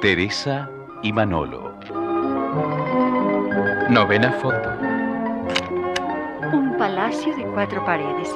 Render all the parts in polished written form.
Teresa y Manolo. Novena foto. Un palacio de 4 paredes.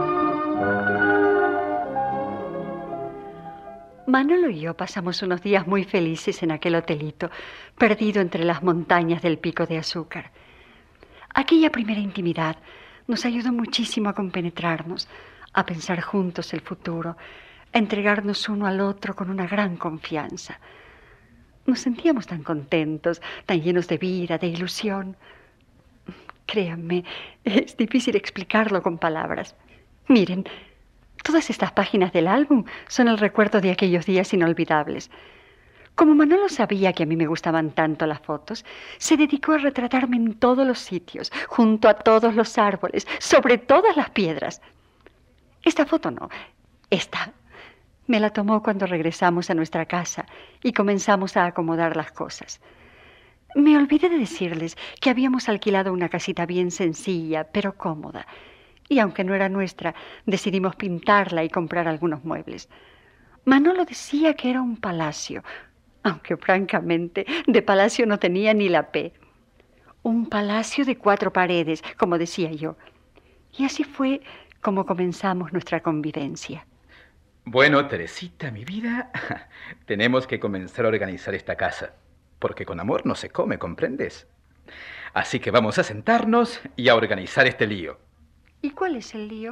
Manolo y yo pasamos unos días muy felices en aquel hotelito, perdido entre las montañas del Pico de Azúcar. Aquella primera intimidad nos ayudó muchísimo a compenetrarnos, a pensar juntos el futuro, a entregarnos uno al otro con una gran confianza. Nos sentíamos tan contentos, tan llenos de vida, de ilusión. Créanme, es difícil explicarlo con palabras. Miren, todas estas páginas del álbum son el recuerdo de aquellos días inolvidables. Como Manolo sabía que a mí me gustaban tanto las fotos, se dedicó a retratarme en todos los sitios, junto a todos los árboles, sobre todas las piedras. Esta foto no, esta me la tomó cuando regresamos a nuestra casa y comenzamos a acomodar las cosas. Me olvidé de decirles que habíamos alquilado una casita bien sencilla, pero cómoda. Y aunque no era nuestra, decidimos pintarla y comprar algunos muebles. Manolo decía que era un palacio, aunque francamente de palacio no tenía ni la P. Un palacio de 4 paredes, como decía yo. Y así fue como comenzamos nuestra convivencia. Bueno, Teresita, mi vida, tenemos que comenzar a organizar esta casa, porque con amor no se come, ¿comprendes? Así que vamos a sentarnos y a organizar este lío. ¿Y cuál es el lío?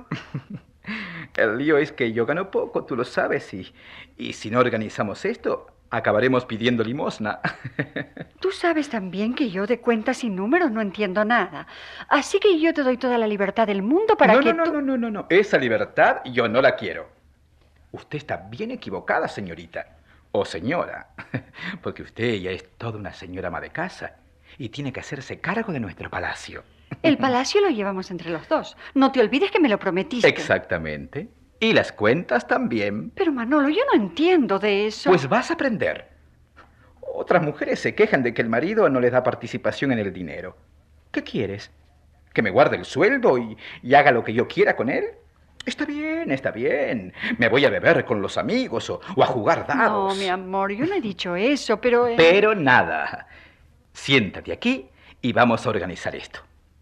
El lío es que yo gano poco, tú lo sabes, y si no organizamos esto, acabaremos pidiendo limosna. Tú sabes también que yo de cuentas y números no entiendo nada. Así que yo te doy toda la libertad del mundo para que tú... No. Esa libertad yo no la quiero. Usted está bien equivocada, señorita. O señora. Porque usted ya es toda una señora ama de casa y tiene que hacerse cargo de nuestro palacio. El palacio lo llevamos entre los dos. No te olvides que me lo prometiste. Exactamente. Y las cuentas también. Pero Manolo, yo no entiendo de eso. Pues vas a aprender. Otras mujeres se quejan de que el marido no les da participación en el dinero. ¿Qué quieres? ¿Que me guarde el sueldo y haga lo que yo quiera con él? Está bien. Me voy a beber con los amigos o a jugar dados. No, mi amor, yo no he dicho eso, pero... Pero nada. Siéntate aquí y vamos a organizar esto.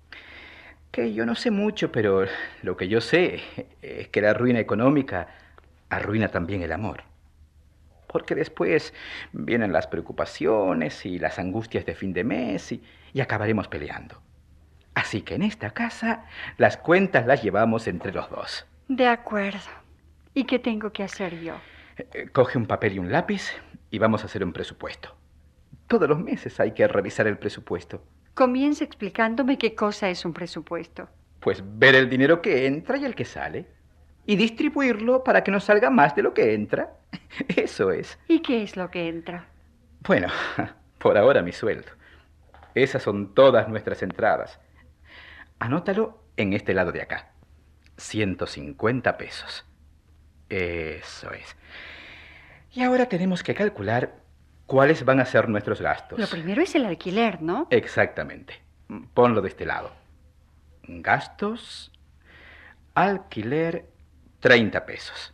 Que yo no sé mucho, pero lo que yo sé es que la ruina económica arruina también el amor. Porque después vienen las preocupaciones y las angustias de fin de mes y acabaremos peleando. Así que en esta casa las cuentas las llevamos entre los dos. De acuerdo. ¿Y qué tengo que hacer yo? Coge un papel y un lápiz y vamos a hacer un presupuesto. Todos los meses hay que revisar el presupuesto. Comienza explicándome qué cosa es un presupuesto. Pues ver el dinero que entra y el que sale. Y distribuirlo para que nos salga más de lo que entra. Eso es. ¿Y qué es lo que entra? Bueno, por ahora mi sueldo. Esas son todas nuestras entradas. Anótalo en este lado de acá. 150 pesos. Eso es. Y ahora tenemos que calcular cuáles van a ser nuestros gastos. Lo primero es el alquiler, ¿no? Exactamente. Ponlo de este lado. Gastos, alquiler, 30 pesos.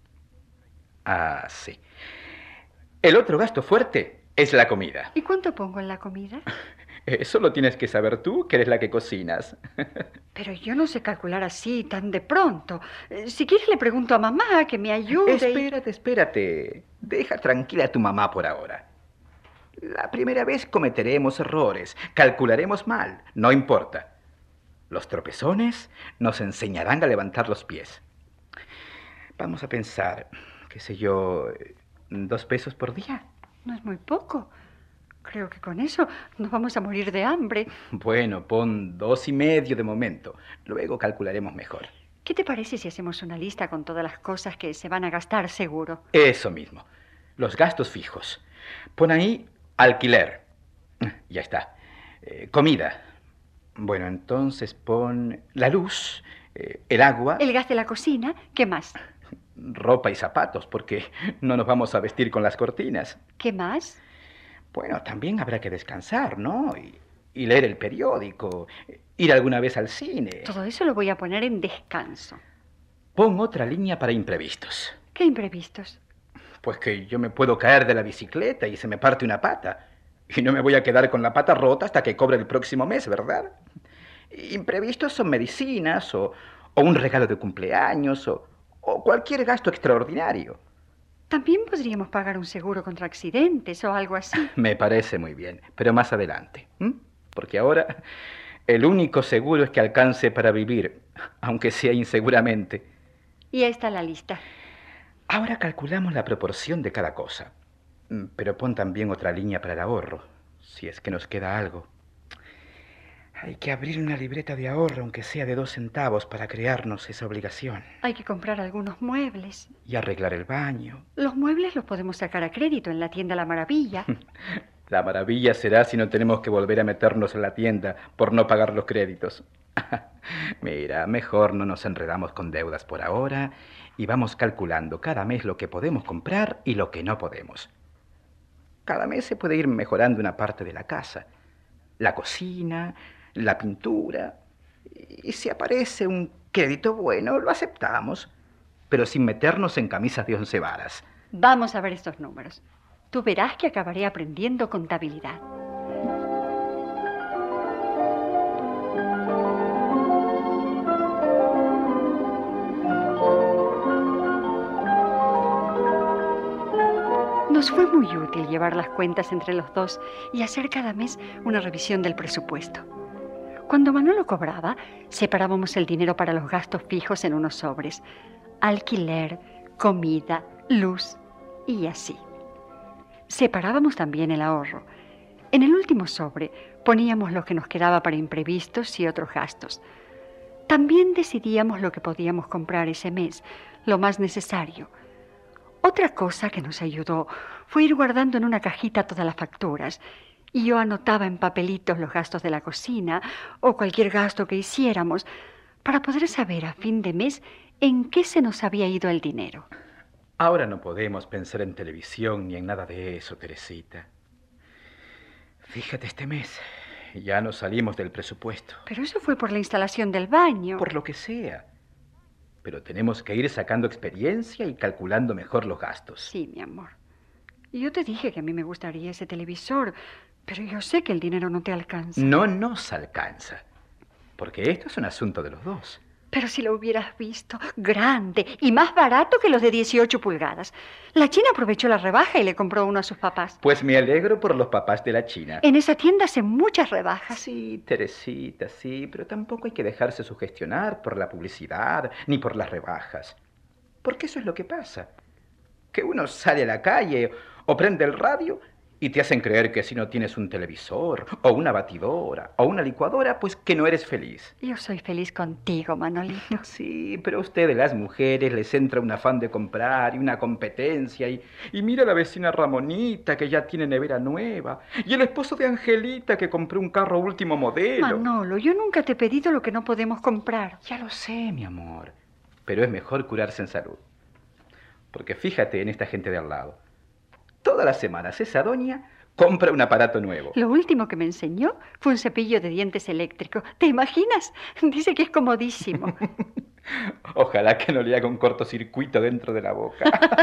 Ah, sí. El otro gasto fuerte es la comida. ¿Y cuánto pongo en la comida? Eso lo tienes que saber tú, que eres la que cocinas. Pero yo no sé calcular así, tan de pronto. Si quieres le pregunto a mamá que me ayude. Espérate. Deja tranquila a tu mamá por ahora. La primera vez cometeremos errores, calcularemos mal, no importa. Los tropezones nos enseñarán a levantar los pies. Vamos a pensar, qué sé yo, 2 pesos por día. No es muy poco. Creo que con eso nos vamos a morir de hambre. Bueno, pon 2,5 de momento. Luego calcularemos mejor. ¿Qué te parece si hacemos una lista con todas las cosas que se van a gastar seguro? Eso mismo. Los gastos fijos. Pon ahí alquiler. Ya está. Comida. Bueno, entonces pon la luz, el agua. El gas de la cocina. ¿Qué más? Ropa y zapatos, porque no nos vamos a vestir con las cortinas. ¿Qué más? Bueno, también habrá que descansar, ¿no? Y leer el periódico, ir alguna vez al cine. Todo eso lo voy a poner en descanso. Pon otra línea para imprevistos. ¿Qué imprevistos? Pues que yo me puedo caer de la bicicleta y se me parte una pata. Y no me voy a quedar con la pata rota hasta que cobre el próximo mes, ¿verdad? Imprevistos son medicinas o un regalo de cumpleaños o cualquier gasto extraordinario. También podríamos pagar un seguro contra accidentes o algo así. Me parece muy bien, pero más adelante. Porque ahora el único seguro es que alcance para vivir, aunque sea inseguramente. Y ahí está la lista. Ahora calculamos la proporción de cada cosa. Pero pon también otra línea para el ahorro, si es que nos queda algo. Hay que abrir una libreta de ahorro, aunque sea de 2 centavos, para crearnos esa obligación. Hay que comprar algunos muebles. Y arreglar el baño. Los muebles los podemos sacar a crédito en la tienda La Maravilla. La maravilla será si no tenemos que volver a meternos en la tienda por no pagar los créditos. Mira, mejor no nos enredamos con deudas por ahora y vamos calculando cada mes lo que podemos comprar y lo que no podemos. Cada mes se puede ir mejorando una parte de la casa. La cocina, la pintura. Y si aparece un crédito bueno, lo aceptamos. Pero sin meternos en camisas de 11 varas. Vamos a ver estos números. Tú verás que acabaré aprendiendo contabilidad. Nos fue muy útil llevar las cuentas entre los dos y hacer cada mes una revisión del presupuesto. Cuando Manolo cobraba, separábamos el dinero para los gastos fijos en unos sobres. Alquiler, comida, luz y así. Separábamos también el ahorro. En el último sobre poníamos lo que nos quedaba para imprevistos y otros gastos. También decidíamos lo que podíamos comprar ese mes, lo más necesario. Otra cosa que nos ayudó fue ir guardando en una cajita todas las facturas. Y yo anotaba en papelitos los gastos de la cocina o cualquier gasto que hiciéramos para poder saber a fin de mes en qué se nos había ido el dinero. Ahora no podemos pensar en televisión ni en nada de eso, Teresita. Fíjate, este mes ya nos salimos del presupuesto. Pero eso fue por la instalación del baño. Por lo que sea. Pero tenemos que ir sacando experiencia y calculando mejor los gastos. Sí, mi amor. Y yo te dije que a mí me gustaría ese televisor, pero yo sé que el dinero no te alcanza. No nos alcanza. Porque esto es un asunto de los dos. Pero si lo hubieras visto, grande y más barato que los de 18 pulgadas. La China aprovechó la rebaja y le compró uno a sus papás. Pues me alegro por los papás de la China. En esa tienda hacen muchas rebajas. Sí, Teresita, sí, pero tampoco hay que dejarse sugestionar por la publicidad ni por las rebajas. Porque eso es lo que pasa. Que uno sale a la calle o prende el radio y te hacen creer que si no tienes un televisor, o una batidora, o una licuadora, pues que no eres feliz. Yo soy feliz contigo, Manolito. Sí, pero a ustedes, las mujeres, les entra un afán de comprar y una competencia. Y mira a la vecina Ramonita, que ya tiene nevera nueva. Y el esposo de Angelita, que compró un carro último modelo. Manolo, yo nunca te he pedido lo que no podemos comprar. Ya lo sé, mi amor. Pero es mejor curarse en salud. Porque fíjate en esta gente de al lado. Todas las semanas esa doña compra un aparato nuevo. Lo último que me enseñó fue un cepillo de dientes eléctrico. ¿Te imaginas? Dice que es comodísimo. Ojalá que no le haga un cortocircuito dentro de la boca.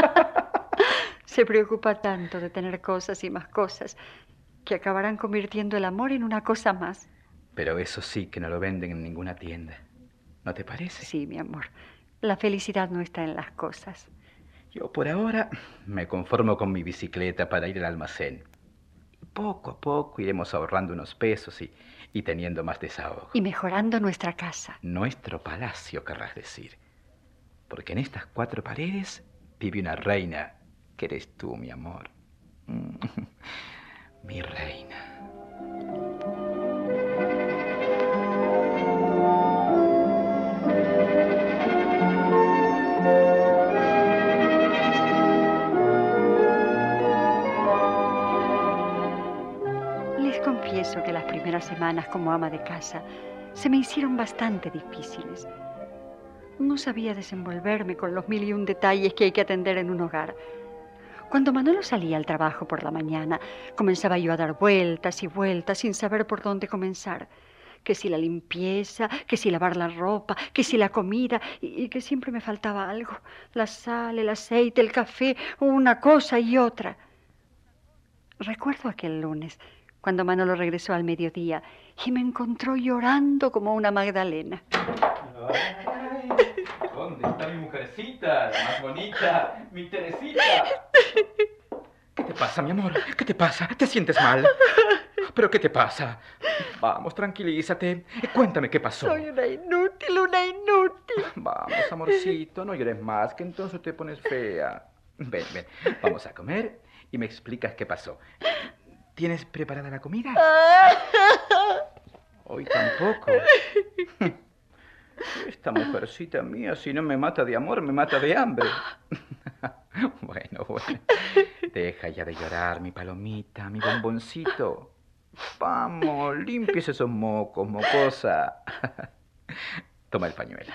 Se preocupa tanto de tener cosas y más cosas que acabarán convirtiendo el amor en una cosa más. Pero eso sí que no lo venden en ninguna tienda. ¿No te parece? Sí, mi amor. La felicidad no está en las cosas. Yo por ahora me conformo con mi bicicleta para ir al almacén. Poco a poco iremos ahorrando unos pesos y teniendo más desahogo. Y mejorando nuestra casa. Nuestro palacio, querrás decir. Porque en estas 4 paredes vive una reina, que eres tú, mi amor. Mi reina. Confieso que las primeras semanas como ama de casa se me hicieron bastante difíciles. No sabía desenvolverme con los 1001 detalles que hay que atender en un hogar. Cuando Manolo salía al trabajo por la mañana, comenzaba yo a dar vueltas y vueltas sin saber por dónde comenzar. que si la limpieza, que si lavar la ropa, que si la comida, y que siempre me faltaba algo. La sal, el aceite, el café, una cosa y otra. Recuerdo aquel lunes, cuando Manolo regresó al mediodía y me encontró llorando como una Magdalena. Ay, ¿dónde está mi mujercita, la más bonita, mi Teresita? ¿Qué te pasa, mi amor? ¿Qué te pasa? ¿Te sientes mal? ¿Pero qué te pasa? Vamos, tranquilízate. Cuéntame qué pasó. Soy una inútil, una inútil. Vamos, amorcito, no llores más, que entonces te pones fea. Ven, ven, vamos a comer y me explicas qué pasó. ¿Tienes preparada la comida? Hoy tampoco. Esta mujercita mía, si no me mata de amor, me mata de hambre. Bueno, bueno. Deja ya de llorar, mi palomita, mi bomboncito. Vamos, limpies esos mocos, mocosa. Toma el pañuelo.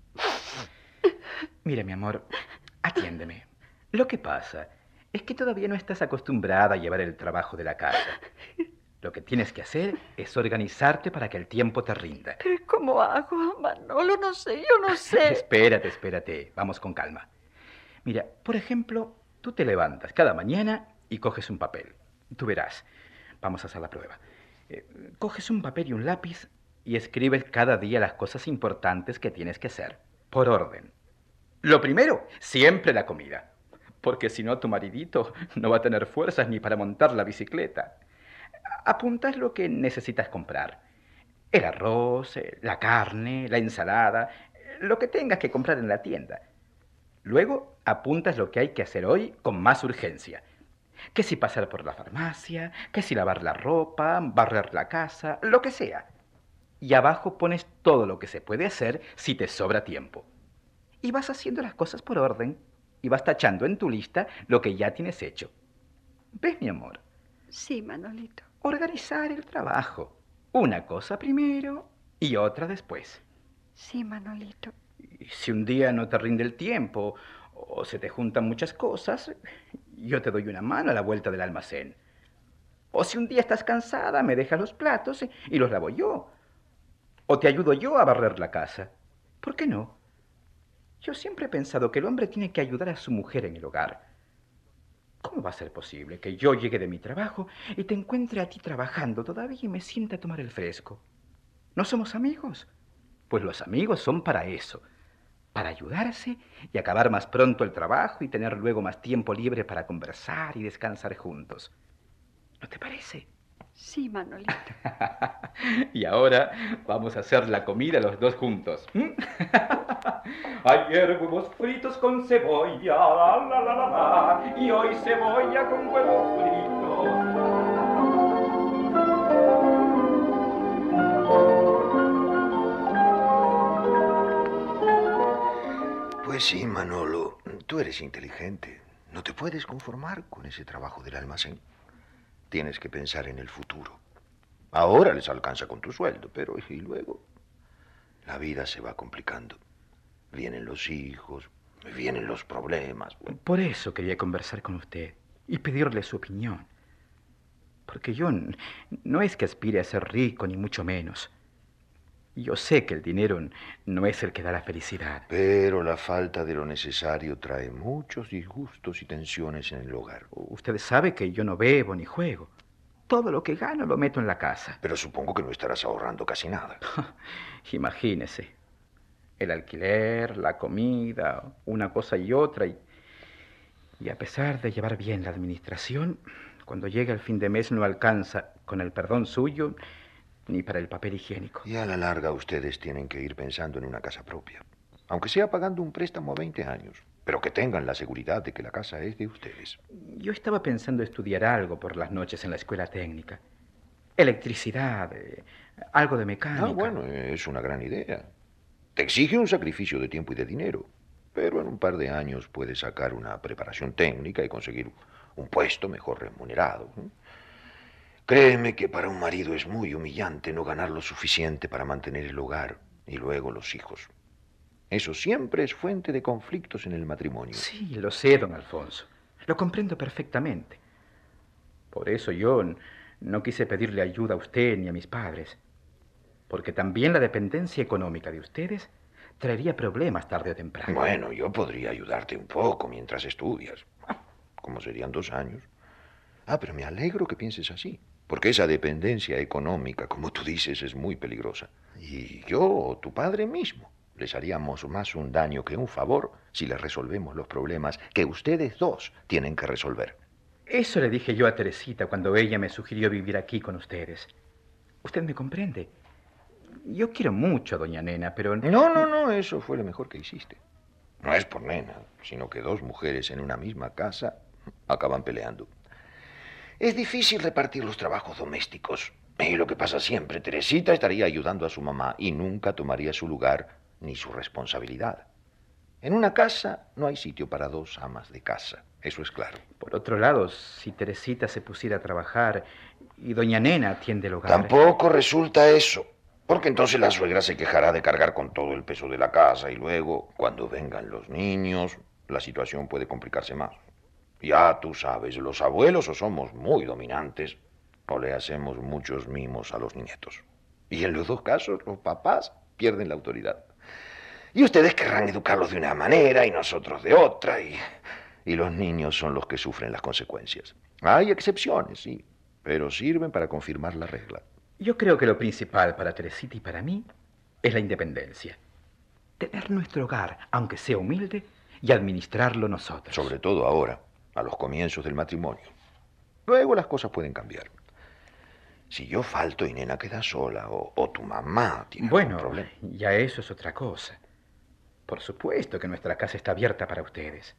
Mira, mi amor, atiéndeme. Lo que pasa es que todavía no estás acostumbrada a llevar el trabajo de la casa. Lo que tienes que hacer es organizarte para que el tiempo te rinda. ¿Pero cómo hago, Manolo? No sé, yo no sé. Espérate, espérate. Vamos con calma. Mira, por ejemplo, tú te levantas cada mañana y coges un papel. Tú verás. Vamos a hacer la prueba. Coges un papel y un lápiz y escribes cada día las cosas importantes que tienes que hacer, por orden. Lo primero, siempre la comida. Porque si no, tu maridito no va a tener fuerzas ni para montar la bicicleta. Apuntas lo que necesitas comprar. El arroz, la carne, la ensalada, lo que tengas que comprar en la tienda. Luego apuntas lo que hay que hacer hoy con más urgencia. Que si pasar por la farmacia, que si lavar la ropa, barrer la casa, lo que sea. Y abajo pones todo lo que se puede hacer si te sobra tiempo. Y vas haciendo las cosas por orden y vas tachando en tu lista lo que ya tienes hecho. ¿Ves, mi amor? Sí, Manolito. Organizar el trabajo. Una cosa primero y otra después. Sí, Manolito. Y si un día no te rinde el tiempo o se te juntan muchas cosas, yo te doy una mano a la vuelta del almacén. O si un día estás cansada, me dejas los platos y los lavo yo. O te ayudo yo a barrer la casa. ¿Por qué no? Yo siempre he pensado que el hombre tiene que ayudar a su mujer en el hogar. ¿Cómo va a ser posible que yo llegue de mi trabajo y te encuentre a ti trabajando todavía y me sienta a tomar el fresco? ¿No somos amigos? Pues los amigos son para eso, para ayudarse y acabar más pronto el trabajo y tener luego más tiempo libre para conversar y descansar juntos. ¿No te parece? Sí, Manolito. Y ahora vamos a hacer la comida los dos juntos. Ayer huevos fritos con cebolla, y hoy cebolla con huevos fritos. Pues sí, Manolo, tú eres inteligente. No te puedes conformar con ese trabajo del almacén. Tienes que pensar en el futuro. Ahora les alcanza con tu sueldo, pero y luego la vida se va complicando. Vienen los hijos, vienen los problemas. Por eso quería conversar con usted y pedirle su opinión. Porque yo no es que aspire a ser rico, ni mucho menos. Yo sé que el dinero no es el que da la felicidad. Pero la falta de lo necesario trae muchos disgustos y tensiones en el hogar. Usted sabe que yo no bebo ni juego. Todo lo que gano lo meto en la casa. Pero supongo que no estarás ahorrando casi nada. Imagínese. El alquiler, la comida, una cosa y otra. Y a pesar de llevar bien la administración, cuando llega el fin de mes no alcanza, con el perdón suyo, ni para el papel higiénico. Y a la larga ustedes tienen que ir pensando en una casa propia. Aunque sea pagando un préstamo a 20 años. Pero que tengan la seguridad de que la casa es de ustedes. Yo estaba pensando estudiar algo por las noches en la escuela técnica. Electricidad, algo de mecánica. Ah, bueno, es una gran idea. Te exige un sacrificio de tiempo y de dinero. Pero en un par de años puedes sacar una preparación técnica y conseguir un puesto mejor remunerado. Créeme que para un marido es muy humillante no ganar lo suficiente para mantener el hogar y luego los hijos. Eso siempre es fuente de conflictos en el matrimonio. Sí, lo sé, don Alfonso. Lo comprendo perfectamente. Por eso yo no quise pedirle ayuda a usted ni a mis padres. porque también la dependencia económica de ustedes traería problemas tarde o temprano. Bueno, yo podría ayudarte un poco mientras estudias. ¿Cómo serían 2 años? Pero me alegro que pienses así, porque esa dependencia económica, como tú dices, es muy peligrosa. Y yo o tu padre mismo les haríamos más un daño que un favor si les resolvemos los problemas que ustedes dos tienen que resolver. Eso le dije yo a Teresita cuando ella me sugirió vivir aquí con ustedes. ¿Usted me comprende? Yo quiero mucho a doña Nena, pero... No, eso fue lo mejor que hiciste. No es por Nena, sino que 2 mujeres en una misma casa acaban peleando. Es difícil repartir los trabajos domésticos. Y lo que pasa siempre, Teresita estaría ayudando a su mamá y nunca tomaría su lugar ni su responsabilidad. En una casa no hay sitio para 2 amas de casa, eso es claro. Por otro lado, si Teresita se pusiera a trabajar y doña Nena atiende el hogar... Tampoco resulta eso, porque entonces la suegra se quejará de cargar con todo el peso de la casa y luego, cuando vengan los niños, la situación puede complicarse más. Ya tú sabes, los abuelos o somos muy dominantes o le hacemos muchos mimos a los nietos. Y en los 2 casos, los papás pierden la autoridad. Y ustedes querrán educarlos de una manera y nosotros de otra, y los niños son los que sufren las consecuencias. Hay excepciones, sí, pero sirven para confirmar la regla. Yo creo que lo principal para Teresita y para mí es la independencia. Tener nuestro hogar, aunque sea humilde, y administrarlo nosotros. Sobre todo ahora, a los comienzos del matrimonio. Luego las cosas pueden cambiar. Si yo falto y Nena queda sola, o tu mamá tiene algún problema. Bueno, ya eso es otra cosa. Por supuesto que nuestra casa está abierta para ustedes.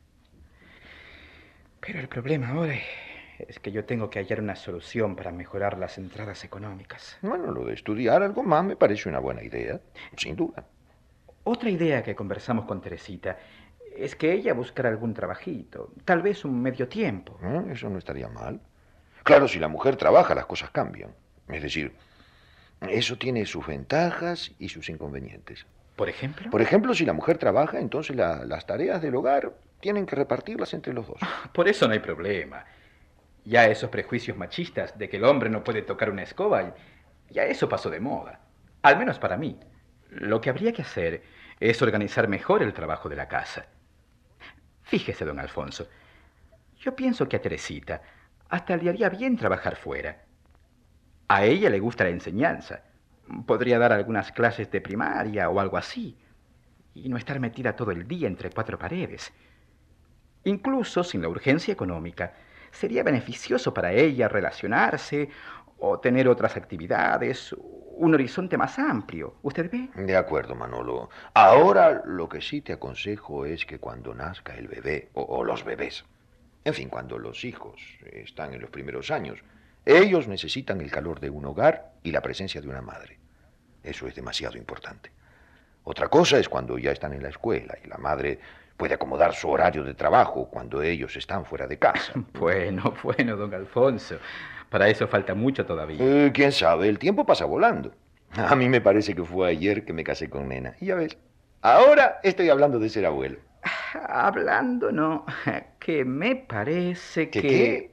Pero el problema ahora es que yo tengo que hallar una solución para mejorar las entradas económicas. Bueno, lo de estudiar algo más me parece una buena idea, sin duda. Otra idea que conversamos con Teresita es que ella buscara algún trabajito, tal vez un medio tiempo. Eso no estaría mal. Claro, si la mujer trabaja, las cosas cambian. Es decir, eso tiene sus ventajas y sus inconvenientes. ¿Por ejemplo? Por ejemplo, si la mujer trabaja, entonces las tareas del hogar tienen que repartirlas entre los 2. Por eso no hay problema. Ya esos prejuicios machistas de que el hombre no puede tocar una escoba, ya eso pasó de moda. Al menos para mí. Lo que habría que hacer es organizar mejor el trabajo de la casa. Fíjese, don Alfonso, yo pienso que a Teresita hasta le haría bien trabajar fuera. A ella le gusta la enseñanza. Podría dar algunas clases de primaria o algo así, y no estar metida todo el día entre 4 paredes. Incluso sin la urgencia económica, sería beneficioso para ella relacionarse o tener otras actividades, un horizonte más amplio. ¿Usted ve? De acuerdo, Manolo. Ahora lo que sí te aconsejo es que cuando nazca el bebé, o los bebés, en fin, cuando los hijos están en los primeros años, ellos necesitan el calor de un hogar y la presencia de una madre. Eso es demasiado importante. Otra cosa es cuando ya están en la escuela y la madre puede acomodar su horario de trabajo cuando ellos están fuera de casa. Bueno, don Alfonso. Para eso falta mucho todavía. ¿Quién sabe? El tiempo pasa volando. A mí me parece que fue ayer que me casé con Nena. Y ya ves, ahora estoy hablando de ser abuelo. Hablando, no. Que me parece que... ¿Qué?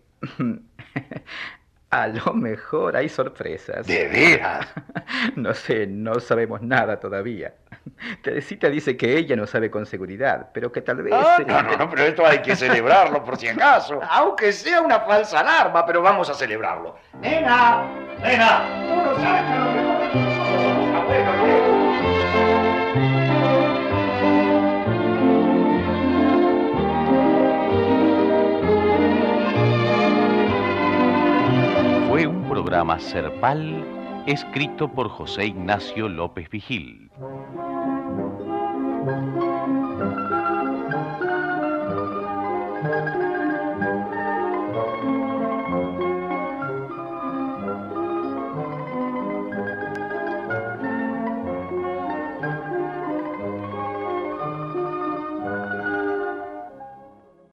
A lo mejor hay sorpresas. ¿De veras? No sé, no sabemos nada todavía. Teresita dice que ella no sabe con seguridad, pero que tal vez... No, pero esto hay que celebrarlo por si acaso. Aunque sea una falsa alarma, pero vamos a celebrarlo. ¡Nena! ¡Tú no sabes a lo mejor somos abuelos! Fue un programa Serpal escrito por José Ignacio López Vigil.